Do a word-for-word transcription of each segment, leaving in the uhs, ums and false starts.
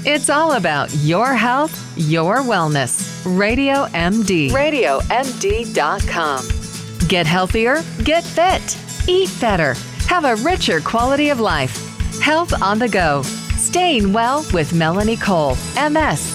It's all about your health, your wellness. Radio M D. radio M D dot com. Get healthier, get fit, eat better, have a richer quality of life. Health on the go. Staying well with Melanie Cole, M S.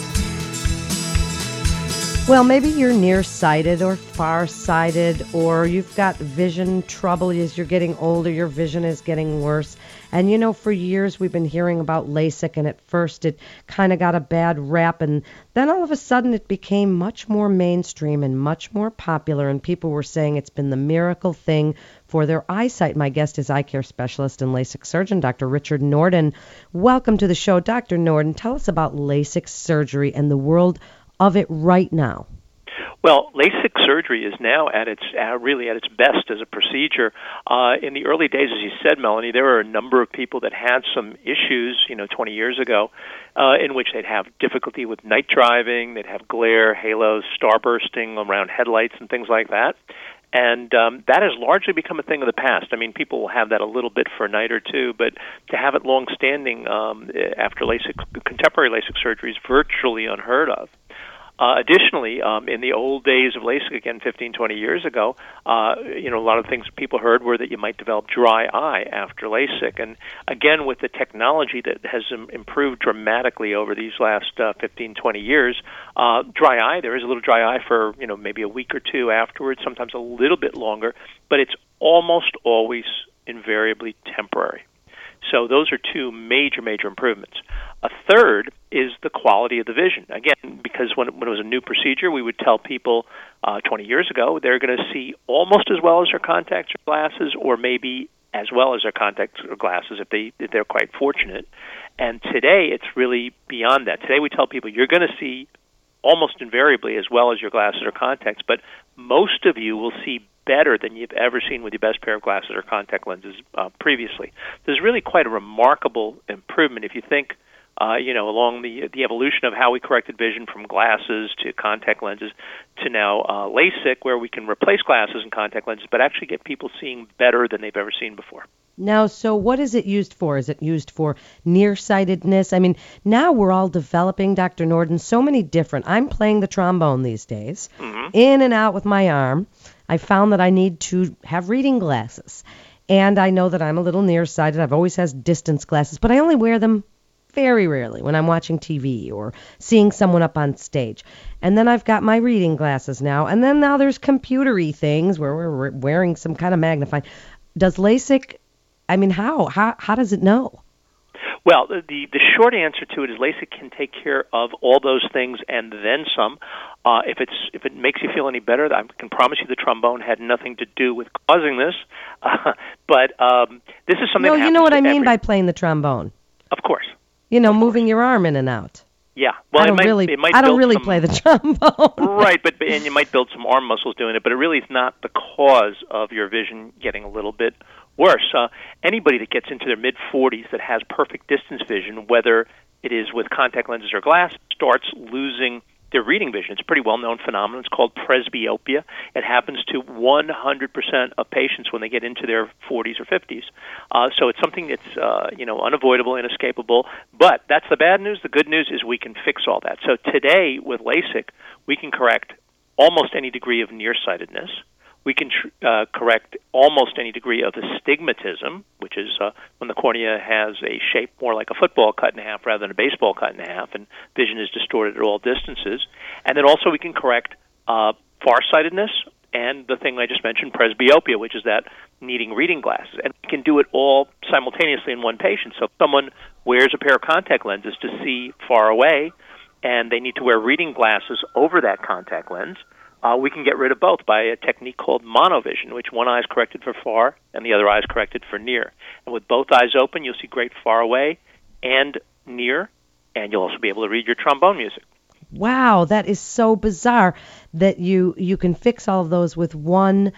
Well, maybe you're nearsighted or farsighted, or you've got vision trouble as you're getting older, your vision is getting worse. And, you know, for years we've been hearing about LASIK, and at first it kind of got a bad rap, and then all of a sudden it became much more mainstream and much more popular, and people were saying it's been the miracle thing for their eyesight. My guest is eye care specialist and LASIK surgeon, Doctor Richard Norden. Welcome to the show, Doctor Norden. Tell us about LASIK surgery and the world of it right now. Well, LASIK surgery is now at its uh, really at its best as a procedure. Uh, in the early days, as you said, Melanie, there were a number of people that had some issues, you know, twenty years ago, uh, in which they'd have difficulty with night driving, they'd have glare, halos, starbursting around headlights and things like that. And um, that has largely become a thing of the past. I mean, people will have that a little bit for a night or two, but to have it long-standing um, after LASIK, contemporary LASIK surgery is virtually unheard of. Uh, additionally, um, in the old days of LASIK, again, fifteen, twenty years ago, uh, you know, a lot of things people heard were that you might develop dry eye after LASIK. And again, with the technology that has um, improved dramatically over these last uh, fifteen, twenty years, uh, dry eye, there is a little dry eye for, you know, maybe a week or two afterwards, sometimes a little bit longer, but it's almost always invariably temporary. So those are two major, major improvements. A third is the quality of the vision. Again, because when, when it was a new procedure, we would tell people uh, twenty years ago they're going to see almost as well as their contacts or glasses, or maybe as well as their contacts or glasses if, they, if they're quite fortunate. And today it's really beyond that. Today we tell people you're going to see almost invariably as well as your glasses or contacts, but most of you will see better than you've ever seen with your best pair of glasses or contact lenses uh, previously. There's really quite a remarkable improvement if you think, uh, you know, along the the evolution of how we corrected vision from glasses to contact lenses to now uh, LASIK, where we can replace glasses and contact lenses, but actually get people seeing better than they've ever seen before. Now, so what is it used for? Is it used for nearsightedness? I mean, now we're all developing, Doctor Norden, so many different. I'm playing the trombone these days, mm-hmm. in and out with my arm. I found that I need to have reading glasses. And I know that I'm a little nearsighted. I've always had distance glasses, but I only wear them very rarely when I'm watching T V or seeing someone up on stage. And then I've got my reading glasses now. And then now there's computery things where we're wearing some kind of magnifying. Does LASIK, I mean, how? How, how does it know? Well, the the short answer to it is LASIK can take care of all those things and then some. Uh, if it's if it makes you feel any better, I can promise you the trombone had nothing to do with causing this. Uh, but um, this is something. No, that you know what I mean every... by playing the trombone. Of course. You know, of moving course. your arm in and out. Yeah, well, I don't it might, really, it might I don't build really some, play the trombone. Right, but and you might build some arm muscles doing it, but it really is not the cause of your vision getting a little bit worse. Uh, anybody that gets into their mid forties that has perfect distance vision, whether it is with contact lenses or glass, starts losing their reading vision. It's a pretty well-known phenomenon. It's called presbyopia. It happens to one hundred percent of patients when they get into their forties or fifties. Uh, so it's something that's uh, you know unavoidable, inescapable. But that's the bad news. The good news is we can fix all that. So today with LASIK, we can correct almost any degree of nearsightedness. We can tr- uh, correct almost any degree of astigmatism, which is uh, when the cornea has a shape more like a football cut in half rather than a baseball cut in half, and vision is distorted at all distances. And then also we can correct uh, farsightedness and the thing I just mentioned, presbyopia, which is that needing reading glasses. And we can do it all simultaneously in one patient. So if someone wears a pair of contact lenses to see far away, and they need to wear reading glasses over that contact lens, Uh, we can get rid of both by a technique called monovision, which one eye is corrected for far and the other eye is corrected for near. And with both eyes open, you'll see great far away and near, and you'll also be able to read your trombone music. Wow, that is so bizarre that you, you can fix all of those with one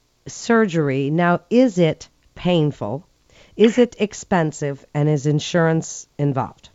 surgery. Now, is it painful? Is it expensive? And is insurance involved?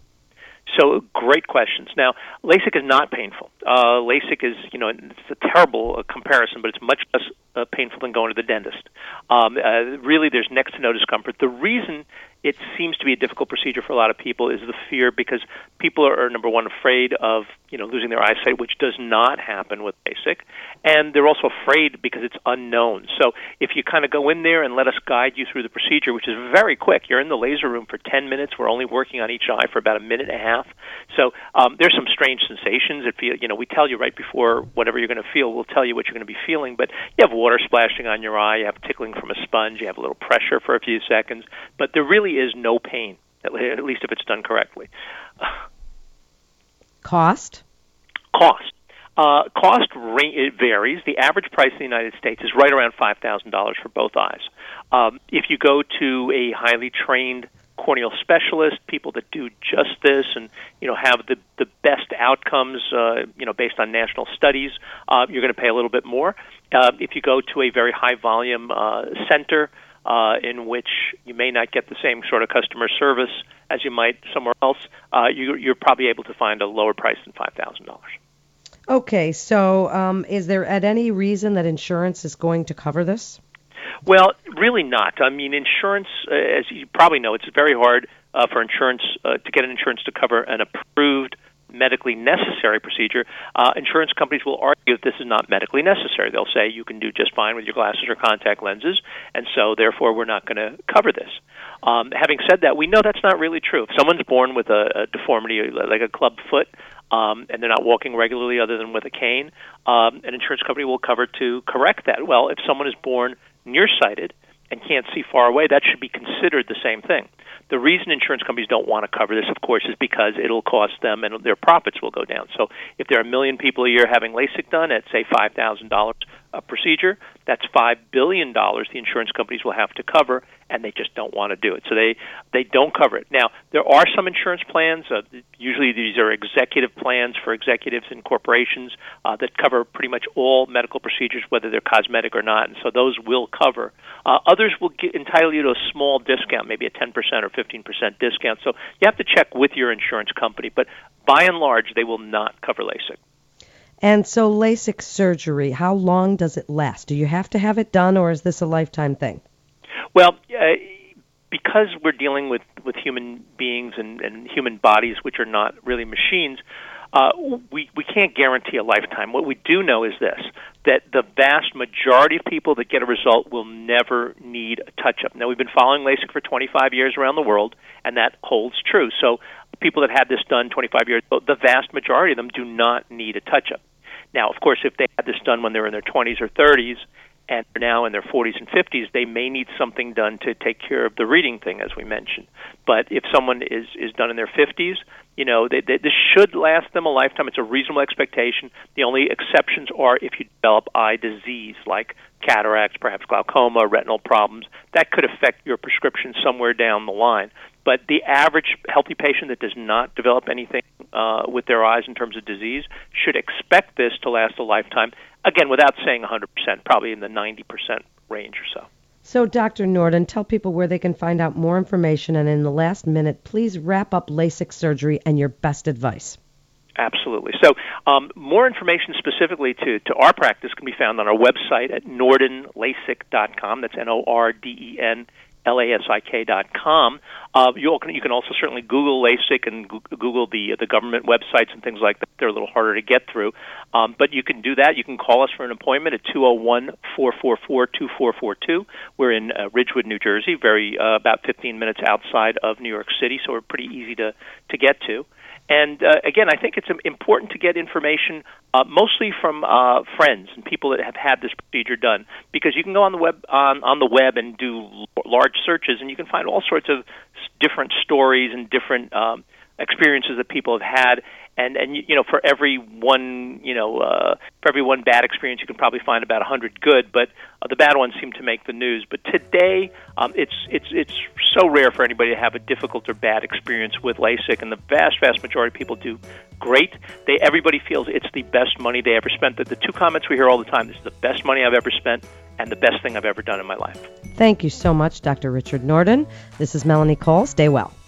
So, great questions. Now, LASIK is not painful. Uh, LASIK is, you know, it's a terrible uh, comparison, but it's much less uh, painful than going to the dentist. Um, uh, really, there's next to no discomfort. The reason it seems to be a difficult procedure for a lot of people is the fear because people are, are number one, afraid of you know losing their eyesight, which does not happen with LASIK, and they're also afraid because it's unknown. So if you kind of go in there and let us guide you through the procedure, which is very quick, you're in the laser room for ten minutes. We're only working on each eye for about a minute and a half. So um, there's some strange sensations. If you, you know, we tell you right before whatever you're going to feel, we'll tell you what you're going to be feeling. But you have water splashing on your eye, you have tickling from a sponge, you have a little pressure for a few seconds, but there really is no pain, at least if it's done correctly. Cost? Cost. Uh, cost it varies. The average price in the United States is right around five thousand dollars for both eyes. Um, if you go to a highly trained corneal specialist, people that do just this and you know have the the best outcomes, uh, you know based on national studies, uh, you're going to pay a little bit more. Uh, if you go to a very high volume uh, center, Uh, in which you may not get the same sort of customer service as you might somewhere else, uh, you, you're probably able to find a lower price than five thousand dollars. Okay, so um, is there at any reason that insurance is going to cover this? Well, really not. I mean, insurance, uh, as you probably know, it's very hard uh, for insurance uh, to get an insurance to cover an approved medically necessary procedure. Uh, insurance companies will argue that this is not medically necessary. They'll say you can do just fine with your glasses or contact lenses, and so therefore we're not going to cover this. Um, having said that, we know that's not really true. If someone's born with a, a deformity like a club foot, um, and they're not walking regularly other than with a cane, um, an insurance company will cover to correct that. Well, if someone is born nearsighted and can't see far away, that should be considered the same thing. The reason insurance companies don't want to cover this, of course, is because it'll cost them and their profits will go down. So if there are a million people a year having LASIK done at, say, five thousand dollars a procedure, that's five billion dollars the insurance companies will have to cover, and they just don't want to do it. So they, they don't cover it. Now, there are some insurance plans. Uh, usually these are executive plans for executives and corporations uh, that cover pretty much all medical procedures, whether they're cosmetic or not, and so those will cover. Uh, others will get, entitle you to a small discount, maybe a ten percent or fifteen percent discount. So you have to check with your insurance company, but by and large, they will not cover LASIK. And so LASIK surgery, how long does it last? Do you have to have it done, or is this a lifetime thing? Well, uh, because we're dealing with, with human beings and, and human bodies, which are not really machines, uh, we, we can't guarantee a lifetime. What we do know is this, that the vast majority of people that get a result will never need a touch-up. Now, we've been following LASIK for twenty-five years around the world, and that holds true. So people that had this done twenty-five years ago, the vast majority of them do not need a touch-up. Now, of course, if they had this done when they were in their twenties or thirties and are now in their forties and fifties, they may need something done to take care of the reading thing, as we mentioned. But if someone is, is done in their fifties, you know, they, they, this should last them a lifetime. It's a reasonable expectation. The only exceptions are if you develop eye disease like cataracts, perhaps glaucoma, retinal problems. That could affect your prescription somewhere down the line. But the average healthy patient that does not develop anything uh, with their eyes in terms of disease should expect this to last a lifetime. Again, without saying one hundred percent, probably in the ninety percent range or so. So, Doctor Norden, tell people where they can find out more information, and in the last minute, please wrap up LASIK surgery and your best advice. Absolutely. So um, more information specifically to, to our practice can be found on our website at norden lasik dot com. That's N O R D E N L A S I K dot com. Uh, you, can, you can also certainly Google LASIK and Google the the government websites and things like that. They're a little harder to get through. Um, but you can do that. You can call us for an appointment at two oh one, four four four, two four four two. We're in uh, Ridgewood, New Jersey, very uh, about fifteen minutes outside of New York City, so we're pretty easy to, to get to. And, uh, again, I think it's important to get information uh, mostly from uh, friends and people that have had this procedure done, because you can go on the web on, on the web and do large searches, and you can find all sorts of different stories and different um, experiences that people have had. And, and you know, for every one, you know, uh, for every one bad experience, you can probably find about a hundred good. But uh, the bad ones seem to make the news. But today, um, it's it's it's so rare for anybody to have a difficult or bad experience with LASIK, and the vast vast majority of people do great. They everybody feels it's the best money they ever spent. The, the two comments we hear all the time: "This is the best money I've ever spent," and "the best thing I've ever done in my life." Thank you so much, Doctor Richard Norden. This is Melanie Cole. Stay well.